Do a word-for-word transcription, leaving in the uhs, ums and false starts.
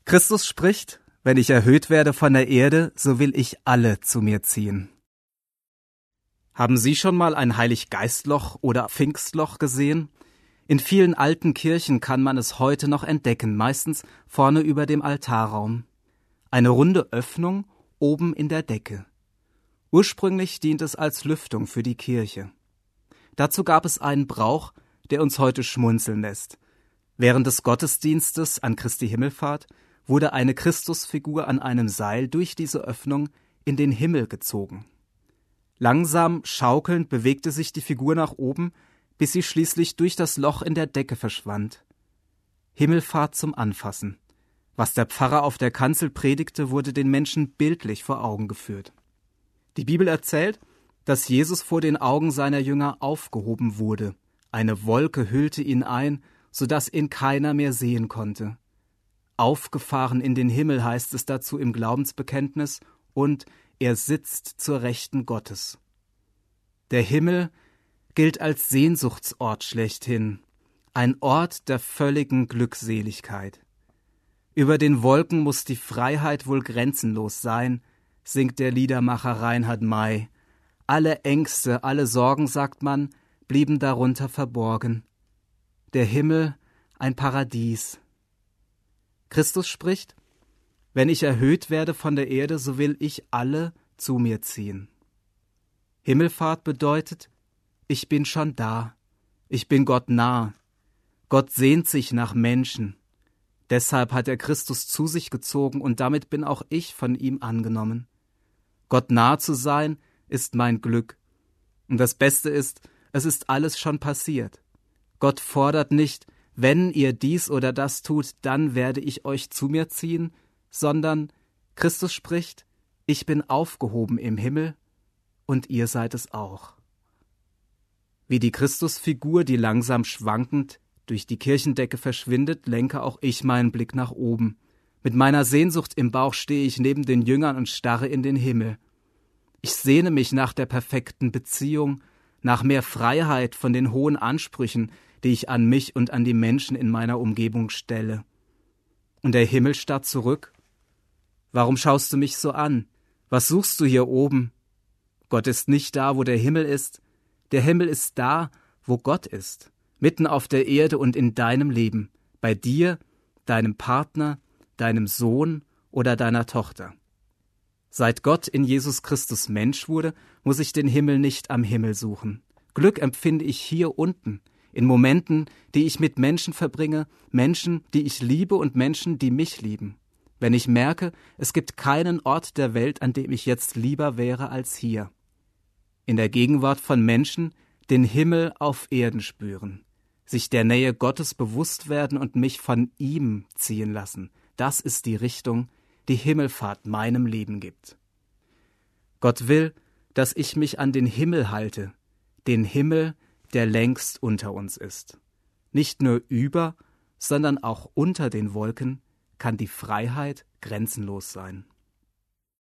Christus spricht: Wenn ich erhöht werde von der Erde, so will ich alle zu mir ziehen. Haben Sie schon mal ein Heiliggeistloch oder Pfingstloch gesehen? In vielen alten Kirchen kann man es heute noch entdecken, meistens vorne über dem Altarraum. Eine runde Öffnung oben in der Decke. Ursprünglich dient es als Lüftung für die Kirche. Dazu gab es einen Brauch, der uns heute schmunzeln lässt. Während des Gottesdienstes an Christi Himmelfahrt wurde eine Christusfigur an einem Seil durch diese Öffnung in den Himmel gezogen. Langsam schaukelnd bewegte sich die Figur nach oben, bis sie schließlich durch das Loch in der Decke verschwand. Himmelfahrt zum Anfassen. Was der Pfarrer auf der Kanzel predigte, wurde den Menschen bildlich vor Augen geführt. Die Bibel erzählt, dass Jesus vor den Augen seiner Jünger aufgehoben wurde. Eine Wolke hüllte ihn ein, sodass ihn keiner mehr sehen konnte. Aufgefahren in den Himmel heißt es dazu im Glaubensbekenntnis, und er sitzt zur Rechten Gottes. Der Himmel gilt als Sehnsuchtsort schlechthin, ein Ort der völligen Glückseligkeit. Über den Wolken muss die Freiheit wohl grenzenlos sein, singt der Liedermacher Reinhard May. Alle Ängste, alle Sorgen, sagt man, blieben darunter verborgen. Der Himmel ein Paradies. Christus spricht: Wenn ich erhöht werde von der Erde, so will ich alle zu mir ziehen. Himmelfahrt bedeutet, ich bin schon da, ich bin Gott nah. Gott sehnt sich nach Menschen. Deshalb hat er Christus zu sich gezogen und damit bin auch ich von ihm angenommen. Gott nah zu sein, ist mein Glück. Und das Beste ist, es ist alles schon passiert. Gott fordert nicht, wenn ihr dies oder das tut, dann werde ich euch zu mir ziehen, sondern Christus spricht: Ich bin aufgehoben im Himmel und ihr seid es auch. Wie die Christusfigur, die langsam schwankend durch die Kirchendecke verschwindet, lenke auch ich meinen Blick nach oben. Mit meiner Sehnsucht im Bauch stehe ich neben den Jüngern und starre in den Himmel. Ich sehne mich nach der perfekten Beziehung, nach mehr Freiheit von den hohen Ansprüchen, die ich an mich und an die Menschen in meiner Umgebung stelle. Und der Himmel starrt zurück: Warum schaust du mich so an? Was suchst du hier oben? Gott ist nicht da, wo der Himmel ist. Der Himmel ist da, wo Gott ist. Mitten auf der Erde und in deinem Leben. Bei dir, deinem Partner, deinem Sohn oder deiner Tochter. Seit Gott in Jesus Christus Mensch wurde, muss ich den Himmel nicht am Himmel suchen. Glück empfinde ich hier unten, in Momenten, die ich mit Menschen verbringe, Menschen, die ich liebe und Menschen, die mich lieben. Wenn ich merke, es gibt keinen Ort der Welt, an dem ich jetzt lieber wäre als hier. In der Gegenwart von Menschen den Himmel auf Erden spüren, sich der Nähe Gottes bewusst werden und mich von ihm ziehen lassen. Das ist die Richtung, die Himmelfahrt meinem Leben gibt. Gott will, dass ich mich an den Himmel halte, den Himmel, der längst unter uns ist. Nicht nur über, sondern auch unter den Wolken kann die Freiheit grenzenlos sein.